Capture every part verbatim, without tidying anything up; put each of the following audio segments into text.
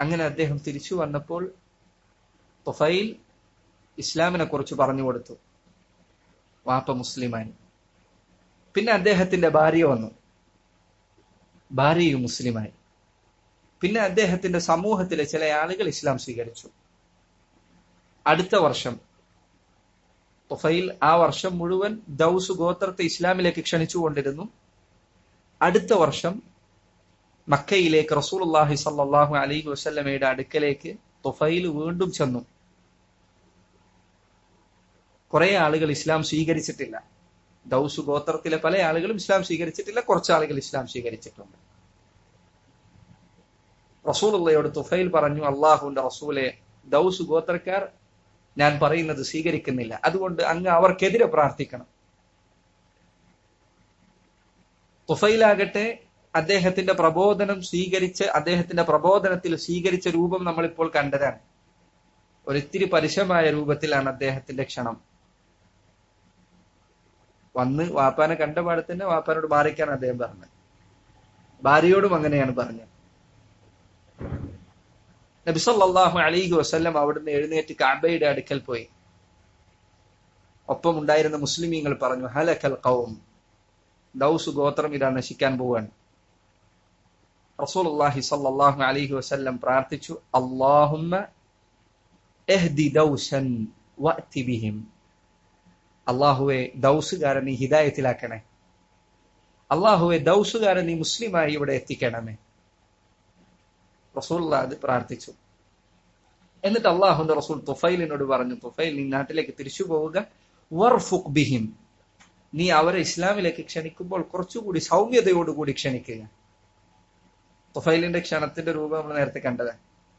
അങ്ങനെ അദ്ദേഹം തിരിച്ചു വന്നപ്പോൾ തുഫൈൽ ഇസ്ലാമിനെ കുറിച്ച് പറഞ്ഞു കൊടുത്തു. വാപ്പ മുസ്ലിമായി. പിന്നെ അദ്ദേഹത്തിന്റെ ഭാര്യ വന്നു, ഭാര്യയും മുസ്ലിമായി. പിന്നെ അദ്ദേഹത്തിന്റെ സമൂഹത്തിലെ ചില ആളുകൾ ഇസ്ലാം സ്വീകരിച്ചു. അടുത്ത വർഷം തുഫൈൽ ആ വർഷം മുഴുവൻ ദൗസ് ഗോത്രത്തെ ഇസ്ലാമിലേക്ക് ക്ഷണിച്ചുകൊണ്ടിരുന്നു. അടുത്ത വർഷം മക്കയിലേക്ക് റസൂലുള്ളാഹി സ്വല്ലല്ലാഹു അലൈഹി വസല്ലമയുടെ അടുക്കലേക്ക് തുഫൈൽ വീണ്ടും ചെന്നു. കുറെ ആളുകൾ ഇസ്ലാം സ്വീകരിച്ചിട്ടില്ല. ദൗസ് ഗോത്രത്തിലെ പല ആളുകളും ഇസ്ലാം സ്വീകരിച്ചിട്ടില്ല, കുറച്ച് ആളുകൾ ഇസ്ലാം സ്വീകരിച്ചിട്ടുണ്ട്. റസൂലുള്ളാഹിയോട് തുഫൈൽ പറഞ്ഞു, അള്ളാഹുവിന്റെ റസൂലെ, ദൗസ് ഗോത്രക്കാർ ഞാൻ പറയുന്നത് സ്വീകരിക്കുന്നില്ല, അതുകൊണ്ട് അങ്ങ് അവർക്കെതിരെ പ്രാർത്ഥിക്കണം. തുഫൈലാകട്ടെ അദ്ദേഹത്തിന്റെ പ്രബോധനം സ്വീകരിച്ച് അദ്ദേഹത്തിന്റെ പ്രബോധനത്തിൽ സ്വീകരിച്ച രൂപം നമ്മളിപ്പോൾ കണ്ടതാണ്. ഒരിത്തിരി പരുഷമായ രൂപത്തിലാണ് അദ്ദേഹത്തിന്റെ ക്ഷണം. വന്ന് വാപ്പാനെ കണ്ട പാടെ തന്നെ വാപ്പാനോട് മാറിക്കാൻ അദ്ദേഹം പറഞ്ഞത്. ഭാര്യയോടും അങ്ങനെയാണ് പറഞ്ഞത്. നബി സല്ലല്ലാഹു അലൈഹി വസല്ലം അവിടുന്ന് എഴുന്നേറ്റ് കഅബയുടെ അടുക്കൽ പോയി. ഒപ്പം ഉണ്ടായിരുന്ന മുസ്ലിമീങ്ങൾ പറഞ്ഞു, ഹലകൽ ഖൗം, ദൗസ് ഗോത്രം ഇതാ നശിക്കാൻ പോവാണ്. റസൂലുള്ളാഹി സ്വല്ലല്ലാഹു അലൈഹി വസല്ലം പ്രാർത്ഥിച്ചു, അല്ലാഹുമ്മ ഇഹ്ദി ദൗസൻ വഅതി ബിഹിം. അല്ലാഹുവേ, ദൗസുകാരൻ നീ ഹിദായത്തിലാക്കണേ. അല്ലാഹുവേ, ദൗസുകാരൻ നീ മുസ്ലിമായി ഇവിടെ എത്തിക്കണമേ. റസൂലുള്ളാഹി അത് പ്രാർത്ഥിച്ചു. എന്നിട്ട് അല്ലാഹുവിന്റെ റസൂൽ തുഫൈലിനോട് പറഞ്ഞു, തുഫൈൽ, നീ നാട്ടിലേക്ക് തിരിച്ചു പോവുക. വർഫുഖ് ബിഹിം, നീ അവരെ ഇസ്ലാമിലേക്ക് ക്ഷണിക്കുമ്പോൾ കുറച്ചുകൂടി സൗമ്യതയോടുകൂടി ക്ഷണിക്കുക. തുഫൈലിന്റെ ക്ഷണത്തിന്റെ രൂപം നമ്മൾ നേരത്തെ കണ്ടതാണ്.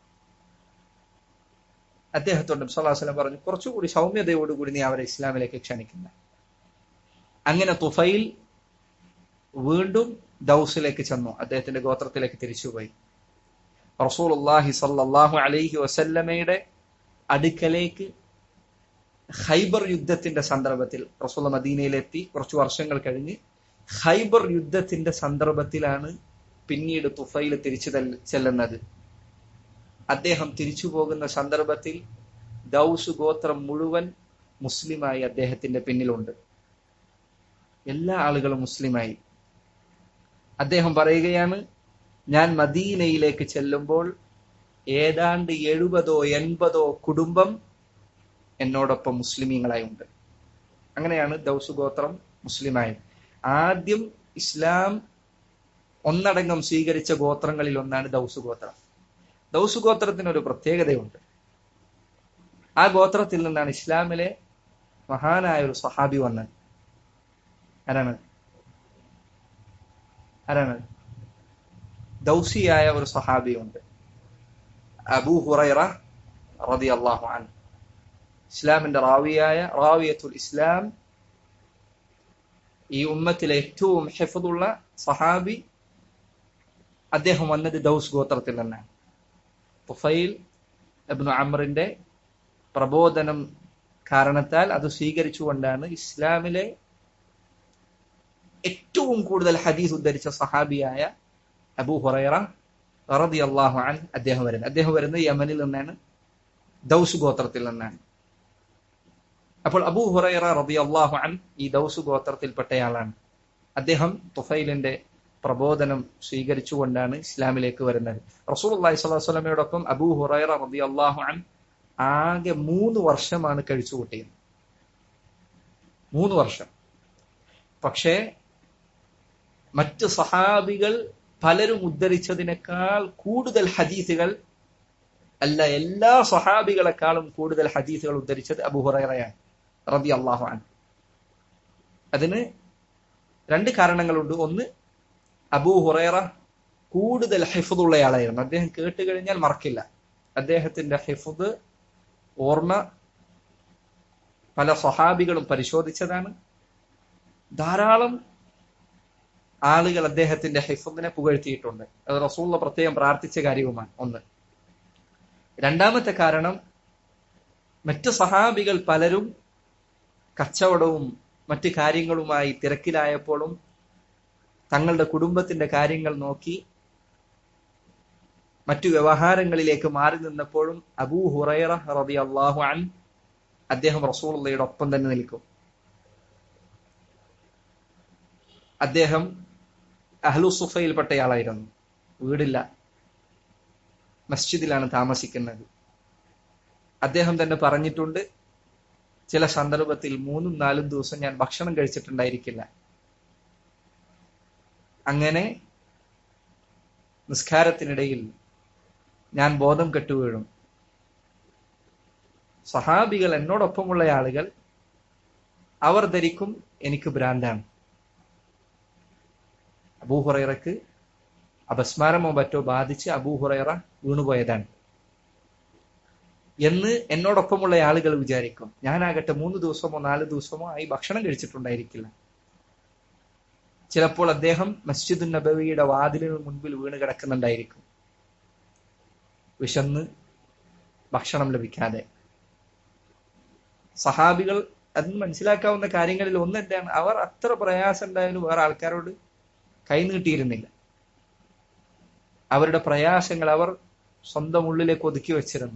അദ്ദേഹത്തോട് നബി സല്ലല്ലാഹു അലൈഹി വസല്ലം പറഞ്ഞു, കുറച്ചുകൂടി സൗമ്യതയോടുകൂടി നീ അവരെ ഇസ്ലാമിലേക്ക് ക്ഷണിക്കുന്ന. അങ്ങനെ തുഫൈൽ വീണ്ടും ദൗസിലേക്ക് ചെന്നു, അദ്ദേഹത്തിന്റെ ഗോത്രത്തിലേക്ക് തിരിച്ചുപോയി. റസൂലുള്ളാഹി സ്വല്ലല്ലാഹു അലൈഹി വസല്ലമയുടെ അടുക്കലേക്ക് ഖൈബർ യുദ്ധത്തിന്റെ സന്ദർഭത്തിൽ റസൂൽ മദീനയിലെത്തി. കുറച്ചു വർഷങ്ങൾ കഴിഞ്ഞ് ഖൈബർ യുദ്ധത്തിന്റെ സന്ദർഭത്തിലാണ് പിന്നീട് തുഫൈൽ തിരിച്ചു ചെല്ലുന്നത്. അദ്ദേഹം തിരിച്ചു പോകുന്ന സന്ദർഭത്തിൽ ദൗസ് ഗോത്രം മുഴുവൻ മുസ്ലിമായി അദ്ദേഹത്തിന്റെ പിന്നിലുണ്ട്. എല്ലാ ആളുകളും മുസ്ലിമായി. അദ്ദേഹം പറയുകയാണ്, ഞാൻ മദീനയിലേക്ക് ചെല്ലുമ്പോൾ ഏതാണ്ട് എഴുപതോ എൺപതോ കുടുംബം എന്നോടൊപ്പം മുസ്ലിമീങ്ങളായി ഉണ്ട്. അങ്ങനെയാണ് ദൗസ് ഗോത്രം മുസ്ലിമായത്. ആദ്യം ഇസ്ലാം ഒന്നടങ്കം സ്വീകരിച്ച ഗോത്രങ്ങളിൽ ഒന്നാണ് ദൗസ് ഗോത്രം. ദൗസ് ഗോത്രത്തിന് ഒരു പ്രത്യേകതയുണ്ട്. ആ ഗോത്രത്തിൽ നിന്നാണ് ഇസ്ലാമിലെ മഹാനായ ഒരു സഹാബി വന്നത്. ആരാണ് ആരാണ് ദൗസിയായ ഒരു സഹാബിയുണ്ട്, അബൂ ഹുറൈറ റളിയല്ലാഹു അൻഹു. ഇസ്ലാമിന്റെ റാവിയായ റാവിയത്തുൽ ഇസ്ലാം, ഈ ഉമ്മത്തിലെ ഏറ്റവും ഹിഫ്ദുള്ള സഹാബി. അദ്ദേഹം വന്നത് ദൗസ് ഗോത്രത്തിൽ നിന്നാണ്. തുഫൈൽ ഇബ്നു അംറിന്റെ പ്രബോധനം കാരണത്താൽ അത് സ്വീകരിച്ചുകൊണ്ടാണ് ഇസ്ലാമിലെ ഏറ്റവും കൂടുതൽ ഹദീസ് ഉദ്ധരിച്ച സഹാബിയായ അബൂ ഹുറൈറ റളിയല്ലാഹു അൻഹു അദ്ദേഹം വരുന്നത്. അദ്ദേഹം വരുന്നത് യമനിൽ നിന്നാണ്, ദൗസ് ഗോത്രത്തിൽ നിന്നാണ്. അപ്പോൾ അബൂ ഹുറൈറ റളിയല്ലാഹു അൻഹു ഈ ദൗസ് ഗോത്രത്തിൽപ്പെട്ടയാളാണ്. അദ്ദേഹം തുഫൈലിന്റെ പ്രബോധനം സ്വീകരിച്ചുകൊണ്ടാണ് ഇസ്ലാമിലേക്ക് വരുന്നത്. റസൂലുള്ളാഹി സ്വല്ലല്ലാഹു അലൈഹി വസല്ലമയോടൊപ്പം അബൂ ഹുറൈറ റളിയല്ലാഹു അൻഹു ആകെ മൂന്ന് വർഷമാണ് കഴിച്ചുകൂട്ടിയത്. മൂന്ന് വർഷം. പക്ഷേ മറ്റ് സഹാബികൾ പലരും ഉദ്ധരിച്ചതിനേക്കാൾ കൂടുതൽ ഹദീസുകൾ, അല്ല എല്ലാ സഹാബികളെക്കാളും കൂടുതൽ ഹദീസുകൾ ഉദ്ധരിച്ചത് അബൂ ഹുറൈറയാണ് റളിയല്ലാഹു അൻഹു. അതിന് രണ്ട് കാരണങ്ങളുണ്ട്. ഒന്ന്, അബൂ ഹുറൈറ കൂടുതൽ ഹിഫ്ദുള്ളയാളായിരുന്നു. അദ്ദേഹം കേട്ട് കഴിഞ്ഞാൽ മറക്കില്ല. അദ്ദേഹത്തിന്റെ ഹിഫ്ദ്, ഓർമ്മ പല സഹാബികളും പരിശോധിച്ചതാണ്. ധാരാളം ആളുകൾ അദ്ദേഹത്തിന്റെ ഹിഫ്ദിനെ പുകഴ്ത്തിയിട്ടുണ്ട്. അത് റസൂലുള്ള പ്രത്യേകം പ്രാർത്ഥിച്ച കാര്യവുമാണ്. ഒന്ന്. രണ്ടാമത്തെ കാരണം, മറ്റ് സഹാബികൾ പലരും കച്ചവടവും മറ്റ് കാര്യങ്ങളുമായി തിരക്കിലായപ്പോഴും തങ്ങളുടെ കുടുംബത്തിന്റെ കാര്യങ്ങൾ നോക്കി മറ്റു വ്യവഹാരങ്ങളിലേക്ക് മാറി നിന്നപ്പോഴും അബൂ ഹുറൈറ റളിയല്ലാഹു അൻഹു അദ്ദേഹം റസൂലുള്ളാഹിയുടെ ഒപ്പം തന്നെ നിൽക്കും. അദ്ദേഹം അഹ്ലു സുഫയിൽപ്പെട്ടയാളായിരുന്നു. വീടില്ല, മസ്ജിദിലാണ് താമസിക്കുന്നത്. അദ്ദേഹം തന്നെ പറഞ്ഞിട്ടുണ്ട്, ചില സന്ദർഭത്തിൽ മൂന്നും നാലും ദിവസം ഞാൻ ഭക്ഷണം കഴിച്ചിട്ടുണ്ടായിരിക്കില്ല. അങ്ങനെ നിസ്കാരത്തിനിടയിൽ ഞാൻ ബോധം കെട്ടുവീഴും. സഹാബികൾ, എന്നോടൊപ്പമുള്ള ആളുകൾ, അവർ ധരിക്കും എനിക്ക് ഭ്രാന്താണ്. അബൂ ഹുറൈറക്ക് അപസ്മാരമോ മറ്റോ ബാധിച്ച് അബൂ ഹുറൈറ വീണുപോയതാണ് എന്ന് എന്നോടൊപ്പമുള്ള ആളുകൾ വിചാരിക്കും. ഞാനാകട്ടെ മൂന്ന് ദിവസമോ നാല് ദിവസമോ ആയി ഭക്ഷണം കഴിച്ചിട്ടുണ്ടായിരിക്കില്ല. ചിലപ്പോൾ അദ്ദേഹം മസ്ജിദുൻ നബവിയുടെ വാതിലിന് മുൻപിൽ വീണ് കിടക്കുന്നുണ്ടായിരിക്കും, വിശന്ന് ഭക്ഷണം ലഭിക്കാതെ. സഹാബികൾ അതിന് മനസ്സിലാക്കാവുന്ന കാര്യങ്ങളിൽ ഒന്ന് എന്താണ്, അവർ അത്ര പ്രയാസം ഉണ്ടായാലും വേറെ ആൾക്കാരോട് കൈനീട്ടിയിരുന്നില്ല. അവരുടെ പ്രയാസങ്ങൾ അവർ സ്വന്തം ഉള്ളിലേക്ക് ഒതുക്കി വെച്ചിരുന്നു.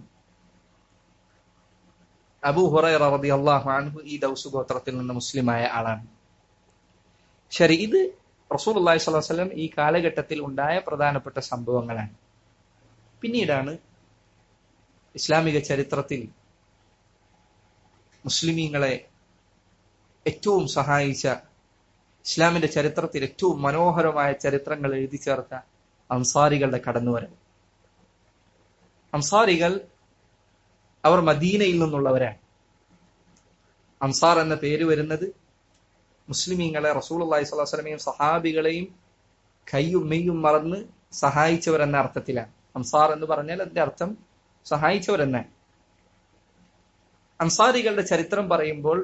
അബൂ ഹുറൈറ റളിയല്ലാഹു അൻഹു ഈ ദൗസ് ഗോത്രത്തിൽ നിന്ന് മുസ്ലിമായ ആളാണ്. ശരി, ഇത് റസൂലുള്ളാഹി സ്വല്ലല്ലാഹു അലൈഹി വസല്ലം ഈ കാലഘട്ടത്തിൽ ഉണ്ടായ പ്രധാനപ്പെട്ട സംഭവങ്ങളാണ്. പിന്നീടാണ് ഇസ്ലാമിക ചരിത്രത്തിൽ മുസ്ലിമീങ്ങളെ ഏറ്റവും സഹായിച്ച, ഇസ്ലാമിന്റെ ചരിത്രത്തിൽ ഏറ്റവും മനോഹരമായ ചരിത്രങ്ങൾ എഴുതി ചേർത്ത അൻസാരികളുടെ കടന്നുവരവ്. അൻസാരികൾ അവർ മദീനയിൽ നിന്നുള്ളവരാണ്. അൻസാർ എന്ന പേര് വരുന്നത് മുസ്ലിമീങ്ങളെ, റസൂലുള്ളാഹി സ്വല്ലല്ലാഹു അലൈഹി വസല്ലമയും സഹാബികളെയും കയ്യും മെയ്യും മറന്ന് സഹായിച്ചവർ എന്ന അർത്ഥത്തിലാണ്. അൻസാർ എന്ന് പറഞ്ഞാൽ അതിന്റെ അർത്ഥം സഹായിച്ചവരെന്നാണ്. അൻസാരികളുടെ ചരിത്രം പറയുമ്പോൾ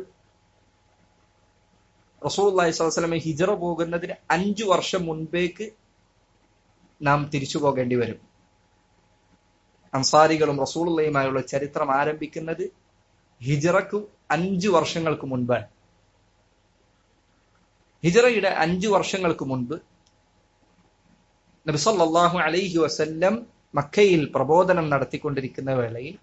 റസൂലുള്ളാഹി സ്വല്ലല്ലാഹു അലൈഹി വസല്ലം ഹിജ്റ പോകുന്നതിന് അഞ്ചു വർഷം മുൻപേക്ക് നാം തിരിച്ചു പോകേണ്ടി വരും. അൻസാരികളും റസൂലുള്ളാഹിയുമായുള്ള ചരിത്രം ആരംഭിക്കുന്നത് ഹിജ്റക്ക് അഞ്ചു വർഷങ്ങൾക്ക് മുൻപാണ്. ഹിജ്റയുടെ അഞ്ചു വർഷങ്ങൾക്ക് മുൻപ് നബി സല്ലല്ലാഹു അലൈഹി വസല്ലം മക്കയിൽ പ്രബോധനം നടത്തിക്കൊണ്ടിരിക്കുന്ന വേളയിൽ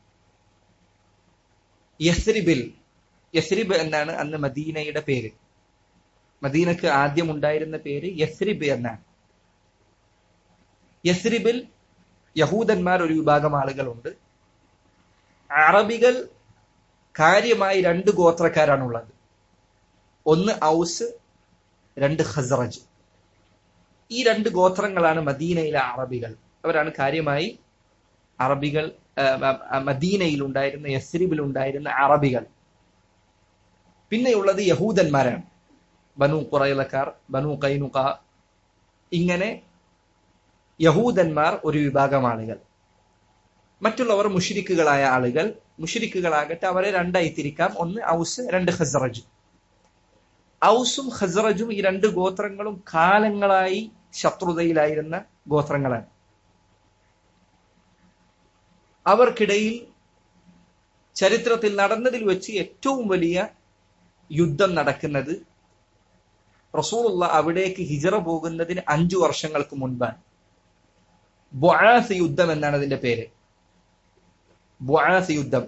യസ്രിബിൽ, യസ്രിബ് എന്നാണ് അന്ന് മദീനയുടെ പേര്. മദീനക്ക് ആദ്യം ഉണ്ടായിരുന്ന പേര് യസ്രിബ് എന്നാണ്. യസ്രിബിൽ യഹൂദന്മാർ ഒരു വിഭാഗം ആളുകളുണ്ട്. അറബികൾ കാര്യമായി രണ്ട് ഗോത്രക്കാരാണുള്ളത്. ഒന്ന് ഔസ്, രണ്ട് ഖസ്റജ്. ഈ രണ്ട് ഗോത്രങ്ങളാണ് മദീനയിലെ അറബികൾ. അവരാണ് കാര്യമായി അറബികൾ, മദീനയിൽ ഉണ്ടായിരുന്ന, യസ്രിബിൽ ഉണ്ടായിരുന്ന അറബികൾ. പിന്നെയുള്ളത് യഹൂദന്മാരാണ്. ബനു ഖുറൈളക്കാർ, ബനു ഖൈനുഖ, ഇങ്ങനെ യഹൂദന്മാർ ഒരു വിഭാഗം ആളുകൾ. മറ്റുള്ളവർ മുശ്രിക്കുകളായ ആളുകൾ. മുശ്രിക്കുകളാകട്ടെ അവരെ രണ്ടായി തിരിക്കാം, ഒന്ന് ഔസ്, രണ്ട് ഖസ്റജ്. ഔസും ഖസ്റജും ഈ രണ്ട് ഗോത്രങ്ങളും കാലങ്ങളായി ശത്രുതയിലായിരുന്ന ഗോത്രങ്ങളാണ്. അവർക്കിടയിൽ ചരിത്രത്തിൽ നടന്നതിൽ വെച്ച് ഏറ്റവും വലിയ യുദ്ധം നടക്കുന്നത് റസൂലുള്ള അവിടേക്ക് ഹിജ്റ പോകുന്നതിന് അഞ്ചു വർഷങ്ങൾക്ക് മുൻപാണ്. ബുആസ് യുദ്ധം എന്നാണ് അതിന്റെ പേര്. ബുആസ് യുദ്ധം.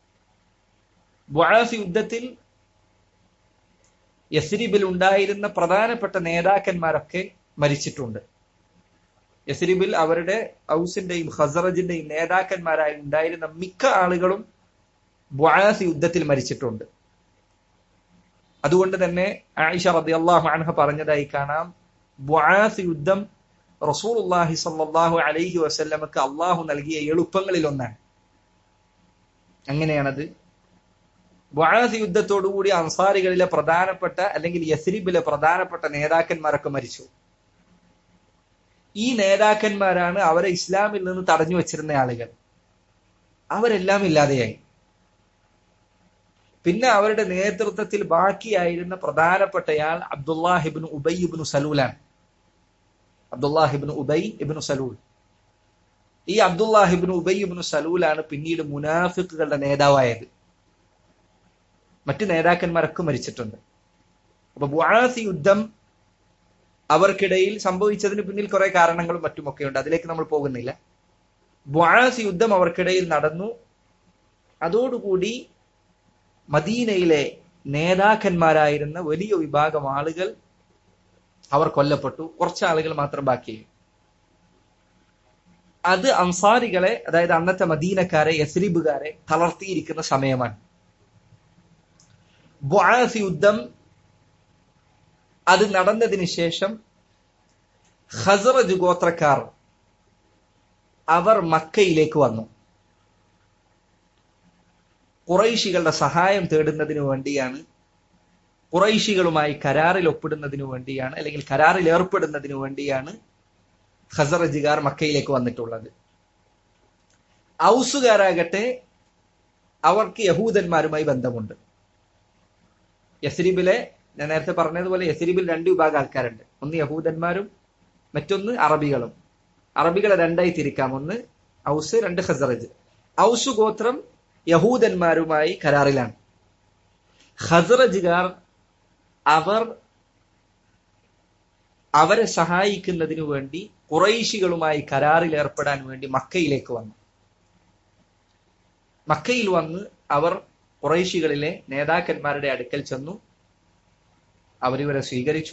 ബുആസ് യുദ്ധത്തിൽ യസ്രിബിൽ ഉണ്ടായിരുന്ന പ്രധാനപ്പെട്ട നേതാക്കന്മാരൊക്കെ മരിച്ചിട്ടുണ്ട്. യസ്രിബിൽ അവരുടെ ഔസിന്റെയും ഖസ്റജിന്റെയും നേതാക്കന്മാരായി ഉണ്ടായിരുന്ന മിക്ക ആളുകളും ബുആസ് യുദ്ധത്തിൽ മരിച്ചിട്ടുണ്ട്. അതുകൊണ്ട് തന്നെ ആയിഷ റളിയല്ലാഹു അൻഹ പറഞ്ഞതായി കാണാം, ബുആസ് യുദ്ധം റസൂലുള്ളാഹി സ്വല്ലല്ലാഹു അലൈഹി വസല്ലമക്ക് അള്ളാഹു നൽകിയ എളുപ്പങ്ങളിൽ ഒന്നാണ്. അങ്ങനെയാണത്. ബുആസ് യുദ്ധത്തോടുകൂടി അൻസാരികളിലെ പ്രധാനപ്പെട്ട, അല്ലെങ്കിൽ യസ്രിബിലെ പ്രധാനപ്പെട്ട നേതാക്കന്മാരൊക്കെ മരിച്ചു. ഈ നേതാക്കന്മാരാണ് അവരെ ഇസ്ലാമിൽ നിന്ന് തടഞ്ഞു വെച്ചിരുന്ന ആളുകൾ. അവരെല്ലാം ഇല്ലാതെയായി. പിന്നെ അവരുടെ നേതൃത്വത്തിൽ ബാക്കിയായിരുന്ന പ്രധാനപ്പെട്ടയാൾ അബ്ദുല്ലാഹിബ്നു ഉബൈ ഇബ്നു സലൂലാണ്. അബ്ദുല്ലാഹിബ്നു ഉബൈ ഇബ്നു സലൂൽ. ഈ അബ്ദുല്ലാഹിബ്നു ഉബൈ ഇബ്നു സലൂലാണ് പിന്നീട് മുനാഫിക്കുകളുടെ നേതാവായത്. മറ്റു നേതാക്കന്മാരൊക്കെ മരിച്ചിട്ടുണ്ട്. അപ്പൊ ബുആസ് യുദ്ധം അവർക്കിടയിൽ സംഭവിച്ചതിന് പിന്നിൽ കുറെ കാരണങ്ങളും മറ്റുമൊക്കെ ഉണ്ട്. അതിലേക്ക് നമ്മൾ പോകുന്നില്ല. ബുആസ് യുദ്ധം അവർക്കിടയിൽ നടന്നു. അതോടുകൂടി മദീനയിലെ നേതാക്കന്മാരായിരുന്ന വലിയ വിഭാഗം ആളുകൾ അവർ കൊല്ലപ്പെട്ടു. കുറച്ച് ആളുകൾ മാത്രം ബാക്കിയായി. അത് അൻസാരികളെ, അതായത് അന്നത്തെ മദീനക്കാരെ, യസ്രിബുകാരെ തളർത്തിയിരിക്കുന്ന സമയമാണ്. ബുആസ് യുദ്ധം അത് നടന്നതിന് ശേഷം ഖസ്റജ് ഗോത്രക്കാർ അവർ മക്കയിലേക്ക് വന്നു. ഖുറൈശികളുടെ സഹായം തേടുന്നതിനു വേണ്ടിയാണ്, ഖുറൈശികളുമായി കരാറിൽ ഒപ്പിടുന്നതിനു വേണ്ടിയാണ്, അല്ലെങ്കിൽ കരാറിൽ ഏർപ്പെടുന്നതിനു വേണ്ടിയാണ് ഖസ്റജുകാർ മക്കയിലേക്ക് വന്നിട്ടുള്ളത്. ഔസുകാരാകട്ടെ അവർക്ക് യഹൂദന്മാരുമായി ബന്ധമുണ്ട്. യസ്രിബിലെ, ഞാൻ നേരത്തെ പറഞ്ഞതുപോലെ യസ്രിബിൽ രണ്ട് വിഭാഗം ആൾക്കാരുണ്ട്. ഒന്ന് യഹൂദന്മാരും മറ്റൊന്ന് അറബികളും. അറബികളെ രണ്ടായി തിരിക്കാം, ഒന്ന് ഔസ്, രണ്ട് ഖസ്റജ്. ഔസ് ഗോത്രം യഹൂദന്മാരുമായി കരാറിലാണ്. ഖസ്റജുകാർ അവർ അവരെ സഹായിക്കുന്നതിനു വേണ്ടി ഖുറൈശികളുമായി കരാറിൽ ഏർപ്പെടാൻ വേണ്ടി മക്കയിലേക്ക് വന്നു. മക്കയിൽ വന്ന് അവർ ഖുറൈശികളിലെ നേതാക്കന്മാരുടെ അടുക്കൽ ചെന്നു. അവരിവരെ സ്വീകരിച്ചു.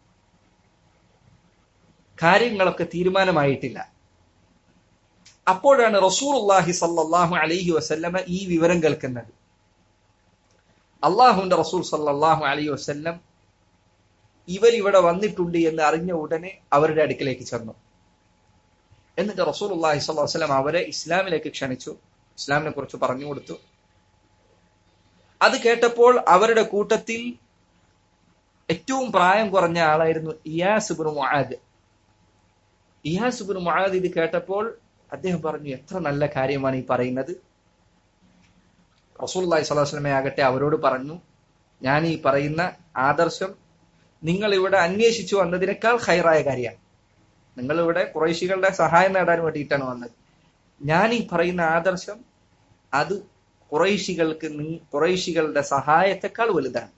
കാര്യങ്ങളൊക്കെ തീരുമാനമായിട്ടില്ല. അപ്പോഴാണ് റസൂലുള്ളാഹി സ്വല്ലല്ലാഹു അലൈഹി വസല്ലമ ഈ വിവരം കേൾക്കുന്നത്. അള്ളാഹുവിന്റെ റസൂൽ സ്വല്ലല്ലാഹു അലൈഹി വസല്ലം ഇവർ ഇവിടെ വന്നിട്ടുണ്ട് എന്ന് അറിഞ്ഞ ഉടനെ അവരുടെ അടുക്കലേക്ക് ചെന്നു. എന്നിട്ട് റസൂലുള്ളാഹി സ്വല്ലല്ലാഹു അലൈഹി വസല്ലം അവരെ ഇസ്ലാമിലേക്ക് ക്ഷണിച്ചു, ഇസ്ലാമിനെ കുറിച്ച് പറഞ്ഞു കൊടുത്തു. അത് കേട്ടപ്പോൾ അവരുടെ കൂട്ടത്തിൽ ഏറ്റവും പ്രായം കുറഞ്ഞ ആളായിരുന്നു ഇയാസ് ഇബ്നു മുആദ്. ഇയാസ് ഇബ്നു മുആദ് ഇത് കേട്ടപ്പോൾ അദ്ദേഹം പറഞ്ഞു, എത്ര നല്ല കാര്യമാണ് ഈ പറയുന്നത്. റസൂലുള്ളാഹി സ്വല്ലല്ലാഹു അലൈഹി വസല്ലം ആകട്ടെ അവരോട് പറഞ്ഞു, ഞാൻ ഈ പറയുന്ന ആദർശം നിങ്ങൾ ഇവിടെ അന്വേഷിച്ചു വന്നതിനേക്കാൾ ഖൈറായ കാര്യമാണ്. നിങ്ങൾ ഇവിടെ ഖുറൈശികളുടെ സഹായം നേടാൻ വേണ്ടിയിട്ടാണ് വന്നത്. ഞാൻ ഈ പറയുന്ന ആദർശം അത് ഖുറൈശികൾക്ക് ഖുറൈശികളുടെ സഹായത്തെക്കാൾ വലുതാണ്.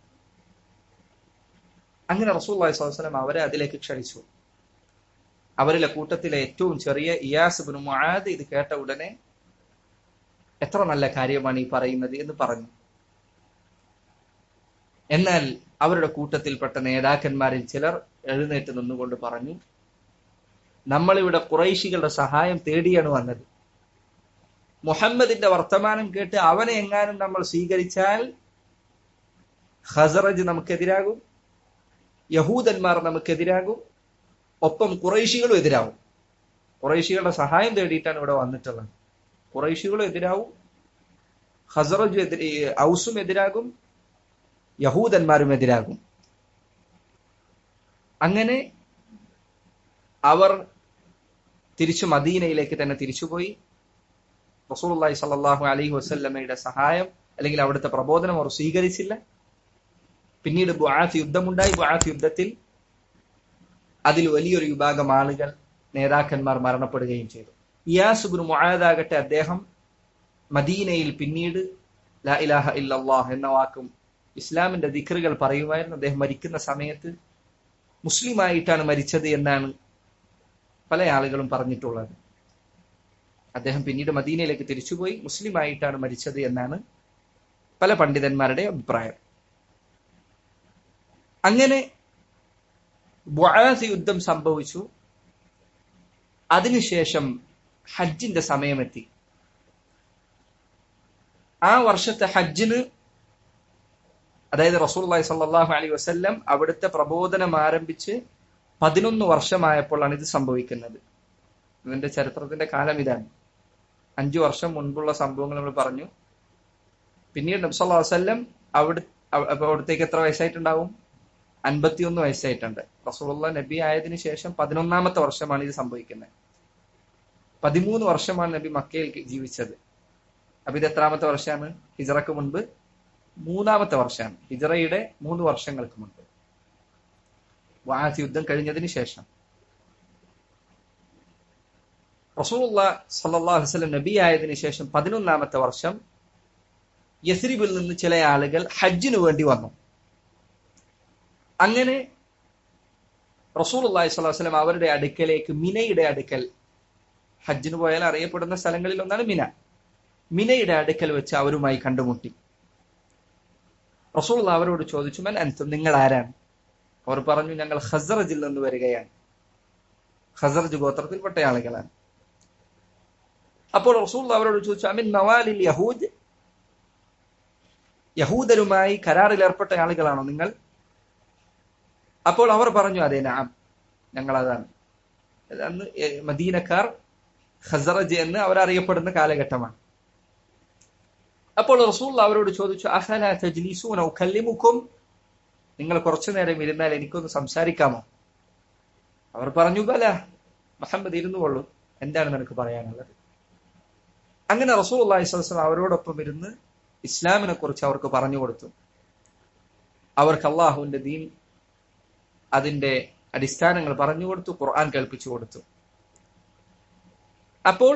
അങ്ങനെ റസൂലുള്ളാഹി സ്വല്ലല്ലാഹു അലൈഹി വസല്ലം അവരെ അതിലേക്ക് ക്ഷണിച്ചു. അവരിലെ കൂട്ടത്തിലെ ഏറ്റവും ചെറിയ ഇയാസ് ഇബ്നു മുആദ് ഇത് കേട്ട ഉടനെ എത്ര നല്ല കാര്യമാണ് ഈ പറയുന്നത് എന്ന് പറഞ്ഞു. എന്നാൽ അവരുടെ കൂട്ടത്തിൽപ്പെട്ട നേതാക്കന്മാരിൽ ചിലർ എഴുന്നേറ്റ് നിന്നുകൊണ്ട് പറഞ്ഞു, നമ്മളിവിടെ ഖുറൈശികളുടെ സഹായം തേടിയാണ് വന്നത്. മുഹമ്മദിന്റെ വർത്തമാനം കേട്ട് അവനെ എങ്ങാനും നമ്മൾ സ്വീകരിച്ചാൽ ഖസ്റജ് നമുക്കെതിരാകും, യഹൂദന്മാർ നമുക്കെതിരാകും, ഒപ്പം ഖുറൈശികളും എതിരാവും. ഖുറൈശികളുടെ സഹായം തേടിയിട്ടാണ് ഇവിടെ വന്നിട്ടുള്ളത്. ഖുറൈശികളും എതിരാവും, ഖസ്റജും എതിരെ ഔസും എതിരാകും, യഹൂദന്മാരും എതിരാകും. അങ്ങനെ അവർ തിരിച്ചു മദീനയിലേക്ക് തന്നെ തിരിച്ചുപോയി. റസൂലുള്ളാഹി സ്വല്ലല്ലാഹു അലൈഹി വസല്ലമയുടെ സഹായം അല്ലെങ്കിൽ അവിടുത്തെ പ്രബോധനം അവർ സ്വീകരിച്ചില്ല. പിന്നീട് ബുആത്ത് യുദ്ധമുണ്ടായി. ബുആത്ത് യുദ്ധത്തിൽ അതിൽ വലിയൊരു വിഭാഗം ആളുകൾ, നേതാക്കന്മാർ മരണപ്പെടുകയും ചെയ്തു. ഇയാസ് ഇബ്നു മുആദ് ആകട്ടെ അദ്ദേഹം മദീനയിൽ പിന്നീട് ലാ ഇലാഹ ഇല്ലല്ലാഹ് എന്ന വാക്കും ഇസ്ലാമിന്റെ ദിക്റുകൾ പറയുമായിരുന്നു. അദ്ദേഹം മരിക്കുന്ന സമയത്ത് മുസ്ലിമായിട്ടാണ് മരിച്ചത് എന്നാണ് പല ആളുകളും പറഞ്ഞിട്ടുള്ളത്. അദ്ദേഹം പിന്നീട് മദീനയിലേക്ക് തിരിച്ചുപോയി മുസ്ലിമായിട്ടാണ് മരിച്ചത് എന്നാണ് പല പണ്ഡിതന്മാരുടെ അഭിപ്രായം. അങ്ങനെ ബുആത്ത് യുദ്ധം സംഭവിച്ചു. അതിനുശേഷം ഹജ്ജിന്റെ സമയമെത്തി. ആ വർഷത്തെ ഹജ്ജിന്, അതായത് റസൂലുള്ളാഹി സ്വല്ലല്ലാഹു അലൈഹി വസല്ലം അവിടുത്തെ പ്രബോധനം ആരംഭിച്ച് പതിനൊന്ന് വർഷമായപ്പോഴാണ് ഇത് സംഭവിക്കുന്നത്. ഇതിന്റെ ചരിത്രത്തിന്റെ കാലം ഇതാണ്. അഞ്ചു വർഷം മുൻപുള്ള സംഭവങ്ങൾ നമ്മൾ പറഞ്ഞു. പിന്നീട് നബി സല്ലല്ലാഹു അലൈഹി വസല്ലം അവിടെ അവിടത്തേക്ക് എത്ര വയസ്സായിട്ടുണ്ടാവും? അൻപത്തിയൊന്ന് വയസ്സായിട്ടുണ്ട്. റസൂലുള്ളാഹി നബി ആയതിനു ശേഷം പതിനൊന്നാമത്തെ വർഷമാണ് ഇത് സംഭവിക്കുന്നത്. പതിമൂന്ന് വർഷമാണ് നബി മക്കയിൽ ജീവിച്ചത്. അപ്പൊ ഇത് എത്രാമത്തെ വർഷമാണ്? ഹിജറക്ക് മുൻപ് മൂന്നാമത്തെ വർഷമാണ്. ഹിജറയുടെ മൂന്ന് വർഷങ്ങൾക്ക് മുൻപ്, ബുആത്ത് യുദ്ധം കഴിഞ്ഞതിന് ശേഷം. റസൂലുള്ളാഹി സ്വല്ലല്ലാഹു അലൈഹി വസല്ലം നബി ആയതിനു ശേഷം പതിനൊന്നാമത്തെ വർഷം യസ്രിബിൽ നിന്ന് ചില ആളുകൾ ഹജ്ജിനു വേണ്ടി വന്നു. അങ്ങനെ റസൂലുള്ളാഹി സ്വല്ലല്ലാഹു അലൈഹി വസല്ലം അവരുടെ അടുക്കലേക്ക്, മിനയുടെ അടുക്കൽ ഹജ്ജിന് പോയാൽ അറിയപ്പെടുന്ന സ്ഥലങ്ങളിൽ ഒന്നാണ് മിന. മിനയുടെ അടുക്കൽ വെച്ച് അവരുമായി കണ്ടുമുട്ടി. റസൂലുള്ളാഹി അവരോട് ചോദിച്ചു, മൻ അൻതും, നിങ്ങൾ ആരാണ്? അവർ പറഞ്ഞു, ഞങ്ങൾ ഖസ്റജിൽ നിന്ന് വരികയാണ്, ഖസ്റജ് ഗോത്രത്തിൽപ്പെട്ട ആളുകളാണ്. അപ്പോൾ റസൂലുള്ളാഹി അവരോട് ചോദിച്ചു, അമിൻ മവാലിൽ യഹൂദ്, യഹൂദരുമായി കരാറിൽ ഏർപ്പെട്ട ആളുകളാണോ നിങ്ങൾ? അപ്പോൾ അവർ പറഞ്ഞു, അതെ, നഅം, ഞങ്ങൾ അതാണ്. അന്ന് മദീനക്കാർ ഖസ്റജ് എന്ന് അവരറിയപ്പെടുന്ന കാലഘട്ടമാണ്. അപ്പോൾ റസൂലുള്ളാഹി അവരോട് ചോദിച്ചു, അഫലാ തജ്ലിസൂന ഉകല്ലിമുകും, നിങ്ങൾ കുറച്ചു നേരം ഇരുന്നാൽ എനിക്കൊന്ന് സംസാരിക്കാമോ? അവർ പറഞ്ഞു, ബല മുഹമ്മദ്, ഇരുന്നു കൊള്ളൂ, എന്താണ് നിനക്ക് പറയാനുള്ളത്? അങ്ങനെ റസൂലുള്ളാഹി സ്വല്ലല്ലാഹു അലൈഹി വസല്ലം അവരോടൊപ്പം ഇരുന്ന് ഇസ്ലാമിനെ കുറിച്ച് അവർക്ക് പറഞ്ഞു കൊടുത്തു. അവർക്ക് അള്ളാഹുവിന്റെ ദീൻ, അതിന്റെ അടിസ്ഥാനങ്ങൾ പറഞ്ഞു കൊടുത്തു, ഖുർആൻ കേൾപ്പിച്ചു കൊടുത്തു. അപ്പോൾ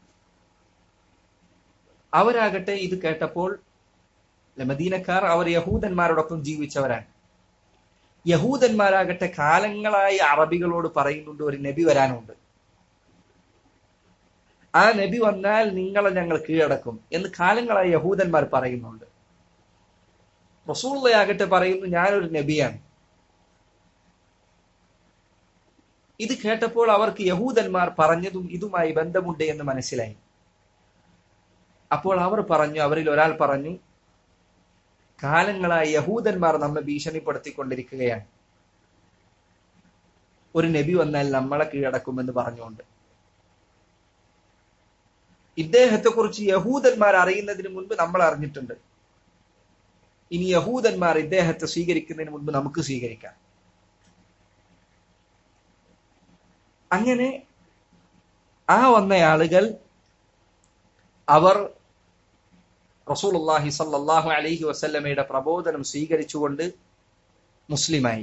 അവരാകട്ടെ ഇത് കേട്ടപ്പോൾ, മദീനക്കാർ അവർ യഹൂദന്മാരോടൊപ്പം ജീവിച്ചവരാണ്. യഹൂദന്മാരാകട്ടെ കാലങ്ങളായി അറബികളോട് പറയുന്നുണ്ട്, ഒരു നബി വരാനുണ്ട്, ആ നബി വന്നാൽ നിങ്ങളെ ഞങ്ങൾ കീഴടക്കും എന്ന് കാലങ്ങളായി യഹൂദന്മാർ പറയുന്നുണ്ട്. റസൂലുള്ളാഹിയാകട്ടെ പറയുന്നു, ഞാനൊരു നബിയാണ്. ഇത് കേട്ടപ്പോൾ അവർക്ക് യഹൂദന്മാർ പറഞ്ഞതും ഇതുമായി ബന്ധമുണ്ട് എന്ന് മനസ്സിലായി. അപ്പോൾ അവർ പറഞ്ഞു, അവരിൽ ഒരാൾ പറഞ്ഞു, കാലങ്ങളായി യഹൂദന്മാർ നമ്മെ ഭീഷണിപ്പെടുത്തിക്കൊണ്ടിരിക്കുകയാണ്, ഒരു നബി വന്നാൽ നമ്മളെ കീഴടക്കുമെന്ന് പറഞ്ഞുകൊണ്ട്. ഇദ്ദേഹത്തെ കുറിച്ച് യഹൂദന്മാർ അറിയുന്നതിന് മുൻപ് നമ്മൾ അറിഞ്ഞിട്ടുണ്ട്. ഇനി യഹൂദന്മാർ ഇദ്ദേഹത്തെ സ്വീകരിക്കുന്നതിന് മുൻപ് നമുക്ക് സ്വീകരിക്കാം. അങ്ങനെ ആ വന്ന ആളുകൾ അവർ റസൂലുള്ളാഹി സ്വല്ലല്ലാഹു അലൈഹി വസല്ലമയുടെ പ്രബോധനം സ്വീകരിച്ചുകൊണ്ട് മുസ്ലിമായി.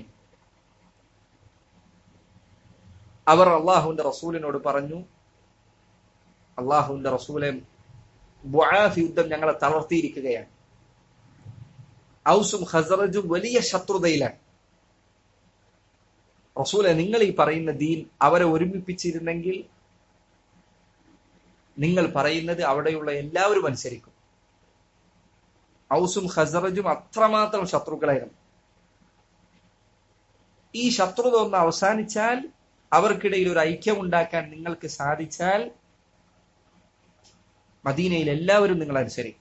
അവർ അള്ളാഹുവിന്റെ റസൂലിനോട് പറഞ്ഞു, അള്ളാഹുവിന്റെ റസൂലെ, ബുആഫ് യുദ്ധം ഞങ്ങളെ തളർത്തിയിരിക്കുകയാണ്, ഔസും ഖസ്റജും വലിയ ശത്രുതയിലാണ്. റസൂലെ, നിങ്ങൾ ഈ പറയുന്ന ദീൻ അവരെ ഒരുമിപ്പിച്ചിരുന്നെങ്കിൽ നിങ്ങൾ പറയുന്നത് അവിടെയുള്ള എല്ലാവരും അനുസരിക്കും. ഔസും ഖസ്റജും അത്രമാത്രം ശത്രുക്കളായിരുന്നു. ഈ ശത്രുത ഒന്ന് അവസാനിച്ചാൽ, അവർക്കിടയിൽ ഒരു ഐക്യം ഉണ്ടാക്കാൻ നിങ്ങൾക്ക് സാധിച്ചാൽ, മദീനയിൽ എല്ലാവരും നിങ്ങൾ അനുസരിക്കും.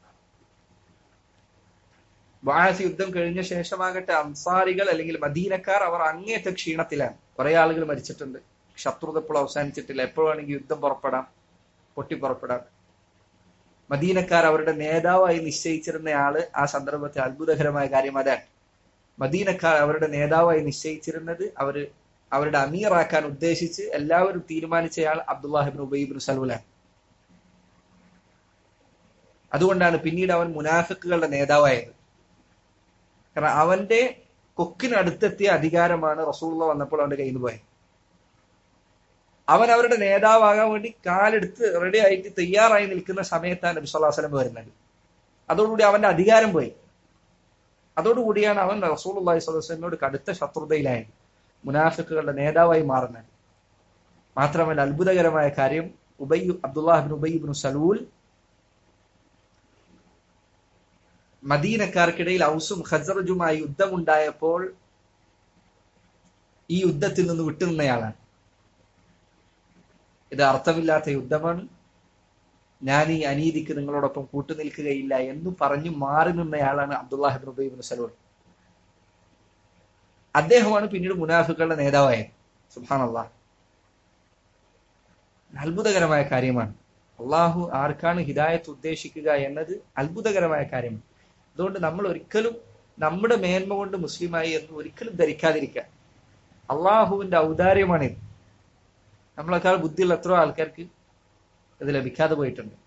ബുആസ് യുദ്ധം കഴിഞ്ഞ ശേഷമാകട്ടെ അൻസാരികൾ അല്ലെങ്കിൽ മദീനക്കാർ അവർ അങ്ങേയറ്റ ക്ഷീണത്തിലാണ്. കുറെ ആളുകൾ മരിച്ചിട്ടുണ്ട്. ശത്രുത ഇപ്പോൾ അവസാനിച്ചിട്ടില്ല. എപ്പോഴാണെങ്കിൽ യുദ്ധം പുറപ്പെടാം, പൊട്ടിപ്പുറപ്പെടാം. മദീനക്കാർ അവരുടെ നേതാവായി നിശ്ചയിച്ചിരുന്ന ആള് ആ സന്ദർഭത്തിൽ അത്ഭുതകരമായ കാര്യം അതാണ്. മദീനക്കാർ അവരുടെ നേതാവായി നിശ്ചയിച്ചിരുന്നത്, അവര് അവരുടെ അമീറാക്കാൻ ഉദ്ദേശിച്ച് എല്ലാവരും തീരുമാനിച്ചയാൾ അബ്ദുല്ലാഹ് ഇബ്നു ഉബൈ ഇബ്നു സലൂലാണ്. അതുകൊണ്ടാണ് പിന്നീട് അവൻ മുനാഫിക്കുകളുടെ നേതാവായത്. കാരണം അവന്റെ കൊക്കിനടുത്തെത്തിയ അധികാരമാണ് റസൂലുള്ളാഹി വന്നപ്പോൾ അവന്റെ കയ്യിൽ നിന്ന് പോയത്. അവൻ അവരുടെ നേതാവാകാൻ വേണ്ടി കാലെടുത്ത് റെഡി ആയിട്ട് തയ്യാറായി നിൽക്കുന്ന സമയത്താണ് നബി സല്ലല്ലാഹു അലൈഹി വസല്ലം വരുന്നത്. അതോടുകൂടി അവന്റെ അധികാരം പോയി. അതോടുകൂടിയാണ് അവൻ റസൂലുള്ളാഹി സ്വല്ലല്ലാഹു അലൈഹി വസല്ലമയോട് കടുത്ത ശത്രുതയിലായത്, മുനാഫിക്കുകളുടെ നേതാവായി മാറുന്നത്. മാത്രമല്ല അത്ഭുതകരമായ കാര്യം, ഉബൈ അബ്ദുല്ലാഹ് ഇബ്നു ഉബൈ ഇബ്നു സലൂൽ മദീനക്കാർക്കിടയിൽ ഔസും ഖസ്റജുമായി യുദ്ധമുണ്ടായപ്പോൾ ഈ യുദ്ധത്തിൽ നിന്ന് വിട്ടുനിന്നയാളാണ്. ഇത് അർത്ഥമില്ലാത്ത യുദ്ധമാണ്, ഞാൻ ഈ അനീതിക്ക് നിങ്ങളോടൊപ്പം കൂട്ടുനിൽക്കുകയില്ല എന്ന് പറഞ്ഞു മാറി നിന്നയാളാണ് അബ്ദുല്ലാഹ് ഇബ്നു ഉബൈ ഇബ്നു സലൂൽ. അദ്ദേഹമാണ് പിന്നീട് മുനാഫിക്കുകളുടെ നേതാവായത്. സുബ്ഹാനല്ലാഹ്, അത്ഭുതകരമായ കാര്യമാണ്. അള്ളാഹു ആർക്കാണ് ഹിദായത്ത് ഉദ്ദേശിക്കുക എന്നത് അത്ഭുതകരമായ കാര്യമാണ്. അതുകൊണ്ട് നമ്മൾ ഒരിക്കലും നമ്മുടെ മേന്മ കൊണ്ട് മുസ്ലിമായി എന്ന് ഒരിക്കലും ധരിക്കാതിരിക്കുക. അള്ളാഹുവിന്റെ ഔദാര്യമാണിത്. നമ്മളെക്കാൾ ബുദ്ധിയുള്ള എത്രയോ ആൾക്കാർക്ക് ഇത് ലഭിക്കാതെ പോയിട്ടുണ്ട്.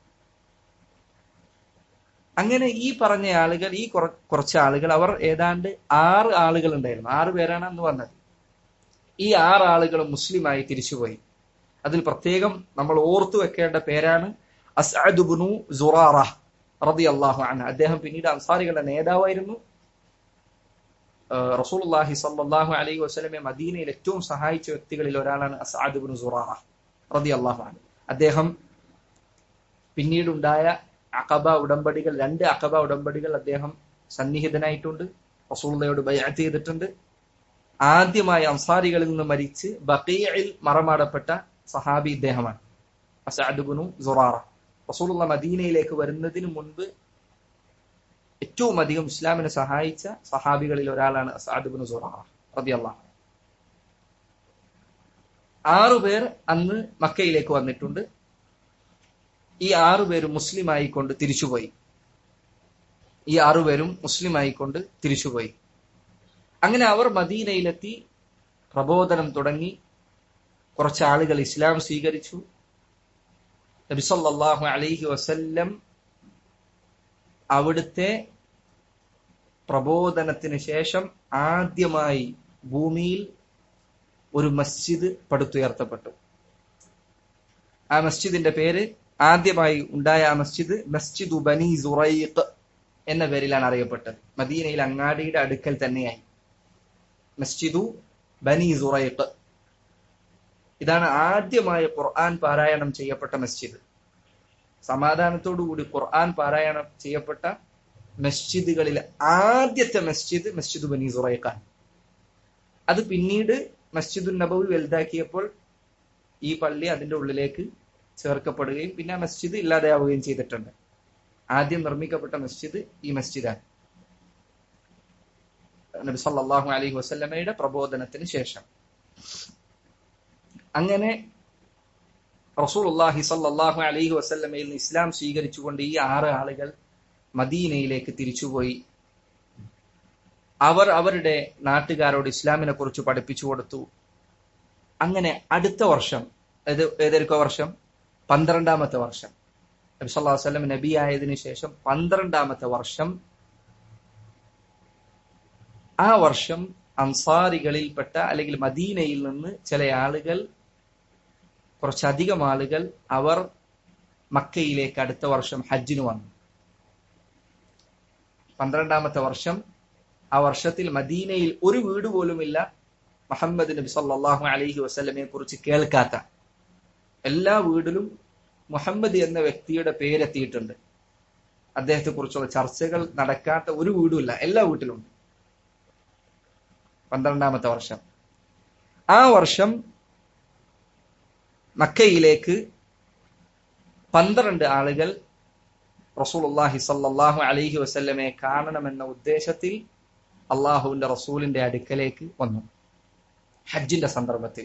അങ്ങനെ ഈ പറഞ്ഞ ആളുകൾ, ഈ കുറച്ച് ആളുകൾ, അവർ ഏതാണ്ട് ആറ് ആളുകൾ ഉണ്ടായിരുന്നു. ആറ് പേരാണ് അന്ന് വന്നത്. ഈ ആറ് ആളുകളും മുസ്ലിമായി തിരിച്ചുപോയി. അതിൽ പ്രത്യേകം നമ്മൾ ഓർത്തു വെക്കേണ്ട പേരാണ് അസ്അദ് ഇബ്നു സുറാറ റളിയല്ലാഹു അൻഹു. അദ്ദേഹം പിന്നീട് അൻസാരികളുടെ നേതാവായിരുന്നു. റസൂലുള്ളാഹി സ്വല്ലല്ലാഹു അലൈഹി വസല്ലമയെ മദീനയിൽ ഏറ്റവും സഹായിച്ച വ്യക്തികളിൽ ഒരാളാണ് അസ്അദ് ഇബ്നു സുറാറ റളിയല്ലാഹു അൻഹു. അദ്ദേഹം പിന്നീടുണ്ടായ അഖബ ഉടമ്പടികൾ, രണ്ട് അഖബ ഉടമ്പടികൾ അദ്ദേഹം സന്നിഹിതനായിട്ടുണ്ട്, റസൂലുള്ളാഹിയോട് ബൈഅത്ത് ചെയ്തിട്ടുണ്ട്. ആദ്യമായി അൻസാരികളിൽ നിന്ന് മരിച്ച് ബഖീഇൽ മറമാടപ്പെട്ട സഹാബി ഇദ്ദേഹമാണ്, അസ്അദ് ഇബ്നു സുറാറ. റസൂലുള്ളാഹി മദീനയിലേക്ക് വരുന്നതിന് മുൻപ് ഏറ്റവും അധികം ഇസ്ലാമിനെ സഹായിച്ച സഹാബികളിൽ ഒരാളാണ് അസ്അദ് ഇബ്നു സുറാറ റളിയല്ലാഹു അൻഹു. ആറുപേർ അന്ന് മക്കയിലേക്ക് വന്നിട്ടുണ്ട്. ഈ ആറുപേരും മുസ്ലിം ആയിക്കൊണ്ട് തിരിച്ചുപോയി. ഈ ആറുപേരും മുസ്ലിം ആയിക്കൊണ്ട് തിരിച്ചുപോയി. അങ്ങനെ അവർ മദീനയിലെത്തി പ്രബോധനം തുടങ്ങി. കുറച്ച് ആളുകൾ ഇസ്ലാം സ്വീകരിച്ചു. നബി സല്ലല്ലാഹു അലൈഹി വസല്ലം അവിടുത്തെ പ്രബോധനത്തിന് ശേഷം ആദ്യമായി ഭൂമിയിൽ ഒരു മസ്ജിദ് പടുത്തുയർത്തപ്പെട്ടു. ആ മസ്ജിദിന്റെ പേര്, ആദ്യമായി ഉണ്ടായ ആ മസ്ജിദ് മസ്ജിദു ബനി സുറൈഖ് എന്ന പേരിലാണ് അറിയപ്പെട്ടത്. മദീനയിൽ അങ്ങാടിയുടെ അടുക്കൽ തന്നെയായി മസ്ജിദു ബനി സുറൈഖ്. ഇതാണ് ആദ്യമായി ഖുർആൻ പാരായണം ചെയ്യപ്പെട്ട മസ്ജിദ്. സമാധാനത്തോടുകൂടി ഖുർആൻ പാരായണം ചെയ്യപ്പെട്ട മസ്ജിദുകളിൽ ആദ്യത്തെ മസ്ജിദ് മസ്ജിദു ബനി സുറൈഖാണ്. അത് പിന്നീട് മസ്ജിദുൻ നബവി വലുതാക്കിയപ്പോൾ ഈ പള്ളി അതിന്റെ ഉള്ളിലേക്ക് ചേർക്കപ്പെടുകയും പിന്നെ ആ മസ്ജിദ് ഇല്ലാതെയാവുകയും ചെയ്തിട്ടുണ്ട്. ആദ്യം നിർമ്മിക്കപ്പെട്ട മസ്ജിദ് ഈ മസ്ജിദാണ്, നബി സല്ലല്ലാഹു അലൈഹി വസല്ലമയുടെ പ്രബോധനത്തിന് ശേഷം. അങ്ങനെ റസൂലുള്ളാഹി സല്ലല്ലാഹു അലൈഹി വസല്ലമയിൽ നിന്ന് ഇസ്ലാം സ്വീകരിച്ചുകൊണ്ട് ഈ ആറ് ആളുകൾ മദീനയിലേക്ക് തിരിച്ചുപോയി. അവർ അവരുടെ നാട്ടുകാരോട് ഇസ്ലാമിനെ കുറിച്ച് പഠിപ്പിച്ചു കൊടുത്തു. അങ്ങനെ അടുത്ത വർഷം, ഏത് ഏതൊക്കെ വർഷം? പന്ത്രണ്ടാമത്തെ വർഷം, നബി സല്ലല്ലാഹു അലൈഹി വസല്ലം നബി ആയതിനു ശേഷം പന്ത്രണ്ടാമത്തെ വർഷം, ആ വർഷം അൻസാരികളിൽപ്പെട്ട അല്ലെങ്കിൽ മദീനയിൽ നിന്ന് ചില ആളുകൾ, കുറച്ചധികം ആളുകൾ, അവർ മക്കയിലേക്ക് അടുത്ത വർഷം ഹജ്ജിന് വന്നു. പന്ത്രണ്ടാമത്തെ വർഷം, ആ വർഷത്തിൽ മദീനയിൽ ഒരു വീട് പോലുമില്ല മുഹമ്മദ് നബി സല്ലല്ലാഹു അലൈഹി വസല്ലമയെ കുറിച്ച് കേൾക്കാത്ത. എല്ലാ വീട്ടിലും മുഹമ്മദ് എന്ന വ്യക്തിയുടെ പേരെത്തിയിട്ടുണ്ട്. അദ്ദേഹത്തെ കുറിച്ചുള്ള ചർച്ചകൾ നടക്കാത്ത ഒരു വീടുമില്ല, എല്ലാ വീട്ടിലും. പന്ത്രണ്ടാമത്തെ വർഷം, ആ വർഷം മക്കയിലേക്ക് പന്ത്രണ്ട് ആളുകൾ റസൂലുള്ളാഹി സല്ലല്ലാഹു അലൈഹി വസല്ലമയെ കാണണമെന്ന ഉദ്ദേശത്തിൽ അള്ളാഹുവിന്റെ റസൂലിന്റെ അടുക്കലേക്ക് വന്നു ഹജ്ജിന്റെ സന്ദർഭത്തിൽ.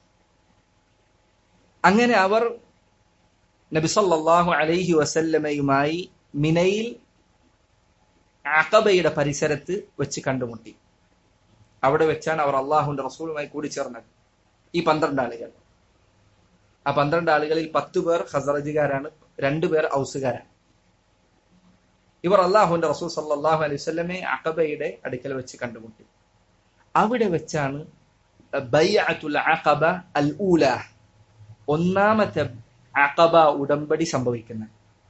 അങ്ങനെ അവർ നബി സല്ലല്ലാഹു അലൈഹി വസല്ലമയുമായി മിനയിൽ അഖബയുടെ പരിസരത്ത് വെച്ച് കണ്ടുമുട്ടി. അവിടെ വെച്ചാണ് അവർ അള്ളാഹുവിന്റെ റസൂലുമായി കൂടിച്ചേർന്നത്, ഈ പന്ത്രണ്ട് ആളുകൾ. ആ പന്ത്രണ്ട് ആളുകളിൽ പത്തു പേർ ഖസറജുകാരാണ്, രണ്ടുപേർ ഔസുകാരാണ്. ഇവർ അള്ളാഹുവിന്റെ റസൂൽ സല്ലല്ലാഹു അലൈഹി വസല്ലമയെ അഖബയുടെ അടുക്കൽ വെച്ച് കണ്ടുമുട്ടി. അവിടെ വെച്ചാണ് ബൈഅത്തുൽ അഖബ അൽ ഊല, ഒന്നാമത്തെ അഖബ ഉടമ്പടി സംഭവിക്കുന്നത്.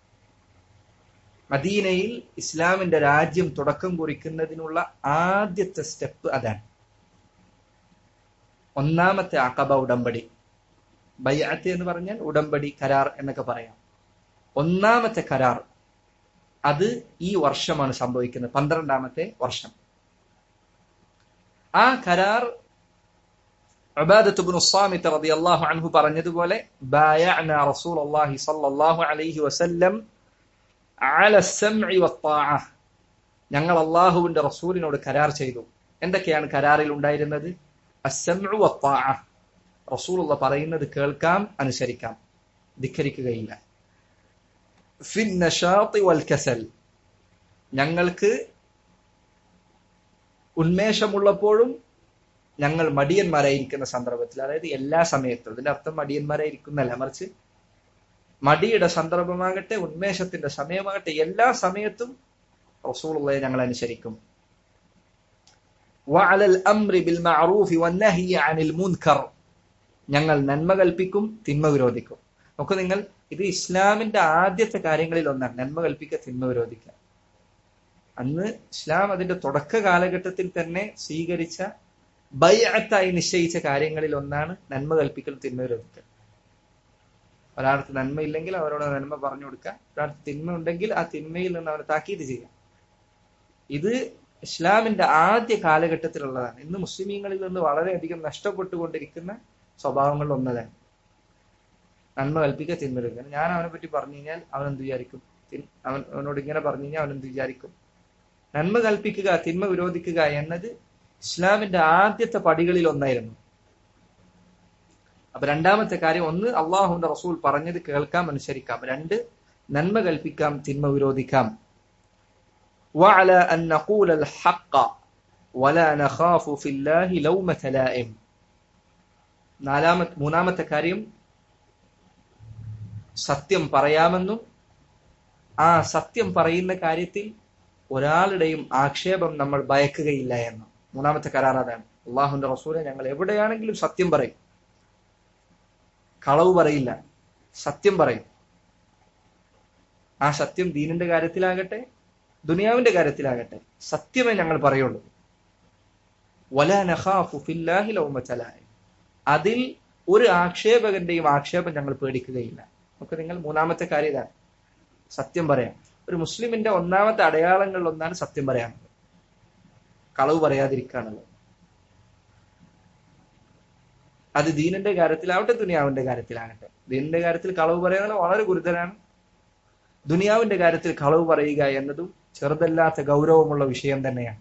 മദീനയിൽ ഇസ്ലാമിന്റെ രാജ്യം തുടക്കം കുറിക്കുന്നതിനുള്ള ആദ്യത്തെ സ്റ്റെപ്പ് അതാണ്, ഒന്നാമത്തെ അഖബ ഉടമ്പടി. ബൈഅത്ത് എന്ന് പറഞ്ഞാൽ ഉടമ്പടി, കരാർ എന്നൊക്കെ പറയാം. ഒന്നാമത്തെ കരാർ അത് ഈ വർഷമാണ് സംഭവിക്കുന്നത്, പന്ത്രണ്ടാമത്തെ വർഷം. ആ കരാർ ഉബാദത്ത് ഇബ്നു സ്വാമിത്ത് റളിയല്ലാഹു അൻഹു പറഞ്ഞതുപോലെ, ബായഅനാ റസൂലുള്ളാഹി സ്വല്ലല്ലാഹു അലൈഹി വസല്ലം അല അസ്സംഇ വത്വാഅ, ഞങ്ങൾ അല്ലാഹുവിന്റെ റസൂലിനോട് കരാർ ചെയ്തു. എന്തൊക്കെയാണ് കരാറിൽ ഉണ്ടായിരുന്നത്? അസ്സംഉ വത്വാഅ, റസൂലുള്ളാഹി പറയുന്നത് കേൾക്കാം, അനുസരിക്കാം, ധിക്കരിക്കുകയില്ല. ഫിൻ നശാത്തി വൽ കസൽ, ഞങ്ങൾക്ക് ഉന്മേഷമുള്ളപ്പോഴും ഞങ്ങൾ മടിയന്മാരായിരിക്കുന്ന സന്ദർഭത്തിൽ, അതായത് എല്ലാ സമയത്തും. ഇതിന്റെ അർത്ഥം മടിയന്മാരായിരിക്കുന്നല്ല, മറിച്ച് മടിയുടെ സന്ദർഭമാകട്ടെ ഉന്മേഷത്തിന്റെ സമയമാകട്ടെ എല്ലാ സമയത്തും റസൂലുള്ളാഹിയെ ഞങ്ങൾ അനുസരിക്കും. വഅലൽ അംരി ബിൽ മഅറൂഫി വന്നഹി അനിൽ മുൻകർ, ഞങ്ങൾ നന്മ കൽപ്പിക്കും, തിന്മ വിരോധിക്കും. നോക്കൂ നിങ്ങൾ, ഇത് ഇസ്ലാമിന്റെ ആദ്യത്തെ കാര്യങ്ങളിൽ ഒന്നാണ്, നന്മ കൽപ്പിക്കുക, തിന്മ വിരോധിക്കുക. അന്ന് ഇസ്ലാം അതിന്റെ തുടക്ക കാലഘട്ടത്തിൽ തന്നെ സ്വീകരിച്ച ബൈഅത്തായി നിശ്ചയിച്ച കാര്യങ്ങളിൽ ഒന്നാണ് നന്മ കൽപ്പിക്കൽ, തിന്മ വിരോധിക്കൽ. ഒരാൾക്ക് നന്മയില്ലെങ്കിൽ അവരോട് നന്മ പറഞ്ഞു കൊടുക്കുക, ഒരാൾക്ക് തിന്മ ഉണ്ടെങ്കിൽ ആ തിന്മയിൽ നിന്ന് അവരെ താക്കീത് ചെയ്യുക. ഇത് ഇസ്ലാമിന്റെ ആദ്യ കാലഘട്ടത്തിലുള്ളതാണ്. ഇന്ന് മുസ്ലിമീങ്ങളിൽ നിന്ന് വളരെയധികം നഷ്ടപ്പെട്ടുകൊണ്ടിരിക്കുന്ന സ്വഭാവങ്ങളിൽ ഒന്നതാണ്. നന്മ കൽപ്പിക്കുക, തിന്മ കൽപ്പിക്കുക. ഞാൻ അവനെ പറ്റി പറഞ്ഞു കഴിഞ്ഞാൽ അവൻ എന്ത് വിചാരിക്കും? അവൻ അവനോട് ഇങ്ങനെ പറഞ്ഞു കഴിഞ്ഞാൽ അവൻ എന്ത് വിചാരിക്കും? നന്മ കൽപ്പിക്കുക, തിന്മ വിരോധിക്കുക എന്നത് ഇസ്ലാമിന്റെ ആദ്യത്തെ പടികളിൽ ഒന്നായിരുന്നു. അപ്പൊ രണ്ടാമത്തെ കാര്യം, ഒന്ന് അള്ളാഹുവിന്റെ റസൂൽ പറഞ്ഞത് കേൾക്കാം, അനുസരിക്കാം. രണ്ട്, നന്മ കൽപ്പിക്കാം, തിന്മ വിരോധിക്കാം. وعلى أن نقول الحق ولا نخاف في الله لومة لائم. നാലാമത്തെ മൂന്നാമത്തെ കാര്യം, സത്യം പറയാമെന്നും ആ സത്യം പറയുന്ന കാര്യത്തിൽ ഒരാളുടെയും ആക്ഷേപം നമ്മൾ ഭയക്കുകയില്ല എന്നും. മൂന്നാമത്തെ കരാർ അതാണ്. അള്ളാഹുവിന്റെ റസൂലെ ഞങ്ങൾ എവിടെയാണെങ്കിലും സത്യം പറയും, കളവ് പറയില്ല, സത്യം പറയും. ആ സത്യം ദീനിന്റെ കാര്യത്തിലാകട്ടെ ദുനിയാവിന്റെ കാര്യത്തിലാകട്ടെ സത്യമേ ഞങ്ങൾ പറയുള്ളൂ. വലാ നഖാഫു ഫില്ലാഹി ലൗമത ലായിം. അതിൽ ഒരു ആക്ഷേപകന്റെയും ആക്ഷേപം ഞങ്ങൾ പേടിക്കുകയില്ല. നമുക്ക് നിങ്ങൾ മൂന്നാമത്തെ കാര്യം ഇതാണ്, സത്യം പറയാം. ഒരു മുസ്ലിമിന്റെ ഒന്നാമത്തെ അടയാളങ്ങളിൽ ഒന്നാണ് സത്യം പറയാനുള്ളത്, കളവ് പറയാതിരിക്കാനുള്ളത്. അത് ദീനിന്റെ കാര്യത്തിലാവട്ടെ ദുനിയാവിന്റെ കാര്യത്തിലാകട്ടെ. ദീനിന്റെ കാര്യത്തിൽ കളവ് പറയുന്നത് വളരെ ഗുരുതരാണ്. ദുനിയാവിന്റെ കാര്യത്തിൽ കളവ് പറയുക എന്നതും ചെറുതല്ലാത്ത ഗൗരവമുള്ള വിഷയം തന്നെയാണ്.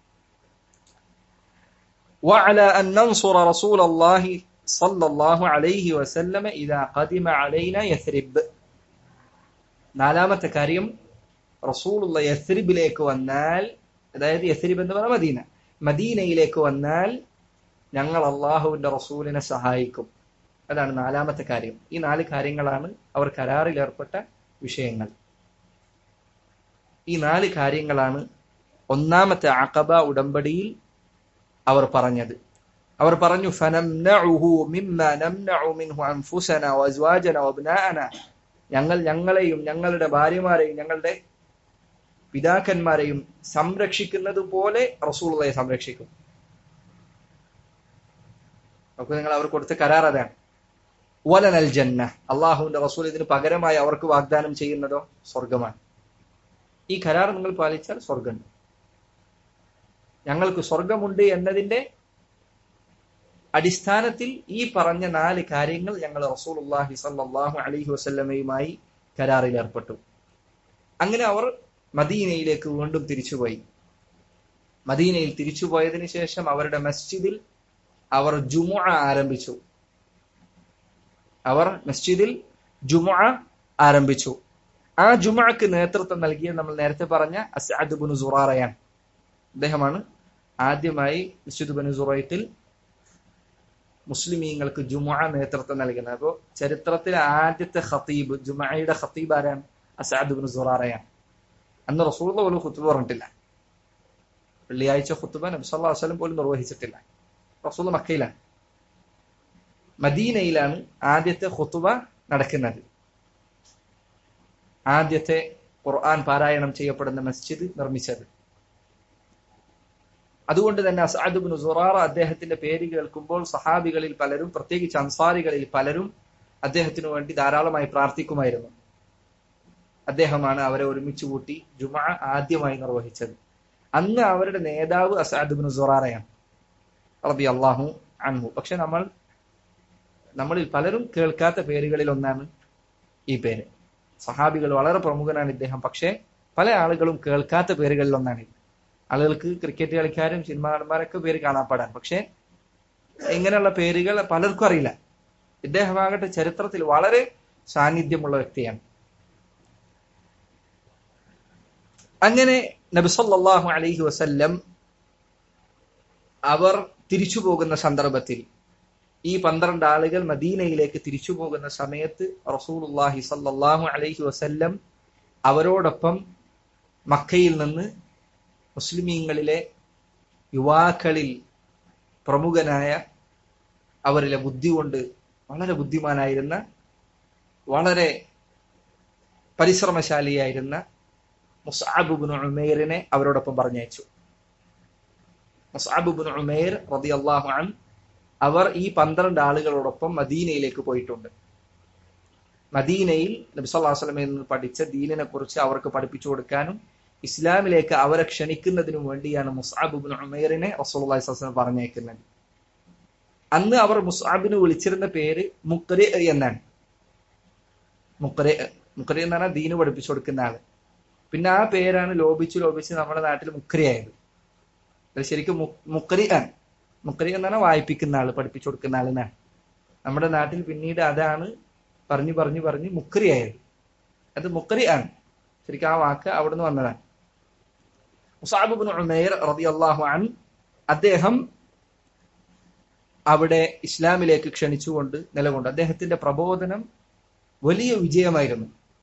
وعلى أن ننصر رسول الله صلى الله عليه وسلم إذا قدم علينا يثرب. നാലാമത്തെ കാര്യം, റസൂലുള്ള യസ്രിബിലേക്ക് വന്നാൽ, അതായത് യസ്രിബ് എന്ന് പറഞ്ഞാൽ മദീന, മദീനയിലേക്ക് വന്നാൽ ഞങ്ങൾ അള്ളാഹുവിന്റെ റസൂലിനെ സഹായിക്കും. അതാണ് നാലാമത്തെ കാര്യം. ഈ നാല് കാര്യങ്ങളാണ് അവർ കരാറിൽ ഏർപ്പെട്ട വിഷയങ്ങൾ. ഈ നാല് കാര്യങ്ങളാണ് ഒന്നാമത്തെ അഖബ ഉടമ്പടിയിൽ അവർ പറഞ്ഞത്. അവർ പറഞ്ഞു, ഫനംനഉഹു മിമ്മാ നംനഉ മിൻഹു അൻഫുസന വഅസ്വാജന വഅബ്നാഅന. ഞങ്ങൾ ഞങ്ങളെയും ഞങ്ങളുടെ ഭാര്യമാരെയും ഞങ്ങളുടെ പിതാക്കന്മാരെയും സംരക്ഷിക്കുന്നത് പോലെ റസൂലുള്ളാഹിയെ സംരക്ഷിക്കും. അപ്പോൾ നിങ്ങൾ അവർ കൊടുത്ത കരാർ അതാണ്. വലനൽ ജന്ന. അള്ളാഹുവിന്റെ റസൂൽ ഇതിന് പകരമായി അവർക്ക് വാഗ്ദാനം ചെയ്യുന്നതോ സ്വർഗമാണ്. ഈ കരാർ നിങ്ങൾ പാലിച്ചാൽ സ്വർഗമുണ്ട്. ഞങ്ങൾക്ക് സ്വർഗമുണ്ട് എന്നതിന്റെ അടിസ്ഥാനത്തിൽ ഈ പറഞ്ഞ നാല് കാര്യങ്ങൾ ഞങ്ങൾ റസൂലുള്ളാഹി സ്വല്ലല്ലാഹു അലൈഹി വസല്ലമയുമായി കരാറിൽ ഏർപ്പെട്ടു. അങ്ങനെ അവർ മദീനയിലേക്ക് വീണ്ടും തിരിച്ചുപോയി. മദീനയിൽ തിരിച്ചുപോയതിനു ശേഷം അവരുടെ മസ്ജിദിൽ അവർ ജുമുഅ ആരംഭിച്ചു. അവർ മസ്ജിദിൽ ജുമുഅ ആരംഭിച്ചു. ആ ജുമുഅക്ക് നേതൃത്വം നൽകിയ നമ്മൾ നേരത്തെ പറഞ്ഞ അസ്അദ് ഇബ്നു സുറാറയാണ്. അദ്ദേഹമാണ് ആദ്യമായി മസ്ജിദ് ബനു സുറൈഖിൽ മുസ്ലിമീങ്ങൾക്ക് ജുമുഅ നേതൃത്വം നൽകുന്നത്. അപ്പോൾ ചരിത്രത്തിലെ ആദ്യത്തെ ഖതീബ്, ജുമുഅയുടെ ഖതീബ് ആരാണ്? അസ്അദ് ഇബ്നു സുറാറയാണ്. അന്ന് റസൂലുള്ളാഹി പോലും ഖുത്ബ പറഞ്ഞിട്ടില്ല. വെള്ളിയാഴ്ച ഖുത്ബ നബി സല്ലല്ലാഹു അലൈഹി വസല്ലം പോലും നിർവഹിച്ചിട്ടില്ല. റസൂൽ മക്കയിലാണ്. മദീനയിലാണ് ആദ്യത്തെ ഖുത്ബ നടക്കുന്നത്. ആദ്യത്തെ ഖുർആൻ പാരായണം ചെയ്യപ്പെടുന്ന മസ്ജിദ് നിർമ്മിച്ചത്. അതുകൊണ്ട് തന്നെ അസ്അദ് ഇബ്നു സുറാറ അദ്ദേഹത്തിന്റെ പേര് കേൾക്കുമ്പോൾ സഹാബികളിൽ പലരും, പ്രത്യേകിച്ച് അൻസാരികളിൽ പലരും അദ്ദേഹത്തിനു വേണ്ടി ധാരാളമായി പ്രാർത്ഥിക്കുമായിരുന്നു. അദ്ദേഹമാണ് അവരെ ഒരുമിച്ച് കൂട്ടി ജുമുഅ ആദ്യമായി നിർവഹിച്ചത്. അന്ന് അവരുടെ നേതാവ് അസ്അദ് ഇബ്നു സുറാറയാണ് റളിയല്ലാഹു അൻഹു. പക്ഷെ നമ്മൾ നമ്മളിൽ പലരും കേൾക്കാത്ത പേരുകളിൽ ഒന്നാണ് ഈ പേര്. സഹാബികൾ വളരെ പ്രമുഖനാണ് ഇദ്ദേഹം, പക്ഷെ പല ആളുകളും കേൾക്കാത്ത പേരുകളിൽ ഒന്നാണ്. ആളുകൾക്ക് ക്രിക്കറ്റ് കളിക്കാരും സിനിമ നടന്മാരൊക്കെ പേര് കാണാപ്പാടാണ്, പക്ഷെ ഇങ്ങനെയുള്ള പേരുകൾ പലർക്കും അറിയില്ല. ഇദ്ദേഹമാകട്ടെ ചരിത്രത്തിൽ വളരെ സാന്നിധ്യമുള്ള വ്യക്തിയാണ്. അങ്ങനെ നബി സല്ലല്ലാഹു അലൈഹി വസല്ലം അവർ തിരിച്ചു പോകുന്ന സന്ദർഭത്തിൽ, ഈ പന്ത്രണ്ട് ആളുകൾ മദീനയിലേക്ക് തിരിച്ചു പോകുന്ന സമയത്ത് റസൂലുള്ളാഹി സല്ലല്ലാഹു അലൈഹി വസല്ലം അവരോടൊപ്പം മക്കയിൽ നിന്ന് മുസ്ലിമീങ്ങളിലെ യുവാക്കളിൽ പ്രമുഖനായ, അവരിലെ ബുദ്ധി കൊണ്ട് വളരെ ബുദ്ധിമാനായിരുന്ന, വളരെ പരിശ്രമശാലിയായിരുന്ന മുസ്അബ് ഇബ്നു ഉമൈറിനെ അവരോടൊപ്പം പറഞ്ഞയച്ചു. മുസ്അബ് ഇബ്നു ഉമൈർ റളിയല്ലാഹു അൻഹു അവർ ഈ പന്ത്രണ്ട് ആളുകളോടൊപ്പം മദീനയിലേക്ക് പോയിട്ടുണ്ട്. മദീനയിൽ നബി സല്ലല്ലാഹു അലൈഹി വസല്ലമയിൽ നിന്ന് പഠിച്ച ദീനിനെ കുറിച്ച് അവർക്ക് പഠിപ്പിച്ചു കൊടുക്കാനും ഇസ്ലാമിലേക്ക് അവരെ ക്ഷണിക്കുന്നതിനും വേണ്ടിയാണ് മുസ്അബ് ഇബ്നു ഉമൈറിനെ റസൂലുള്ളാഹി സ്വല്ലല്ലാഹു അലൈഹി വസല്ലം പറഞ്ഞേക്കുന്നത്. അന്ന് അവർ മുസ്അബിനെ വിളിച്ചിരുന്ന പേര് മുഖ്രി എന്നാണ്. മുഖ്രി മുഖ്രി എന്ന് പറഞ്ഞാൽ ദീന് പഠിപ്പിച്ചു കൊടുക്കുന്ന ആള്. പിന്നെ ആ പേരാണ് ലോപിച്ച് ലോപിച്ച് നമ്മുടെ നാട്ടിൽ മുഖ്രി ആയത്. അത് ശരിക്കും മുഖ്രി ആണ്. മുഖ്രി എന്ന് പറഞ്ഞാൽ വായിപ്പിക്കുന്ന ആള്, പഠിപ്പിച്ചു കൊടുക്കുന്ന ആളെന്നാണ്. നമ്മുടെ നാട്ടിൽ പിന്നീട് അതാണ് പറഞ്ഞു പറഞ്ഞു പറഞ്ഞ് മുഖ്രി ആയത്. അത് മുഖ്രി ആണ്. ശരിക്കും ആ വാക്ക് അവിടെ നിന്ന് വന്നതാണ്. മുസ്അബ് ഇബ്നു ഉമൈർ റളിയല്ലാഹു അൻഹു അദ്ദേഹം അവിടെ ഇസ്ലാമിലേക്ക് ക്ഷണിച്ചുകൊണ്ട് നിലകൊണ്ടു. അദ്ദേഹത്തിന്റെ പ്രബോധനം വലിയ വിജയമായിരുന്നു.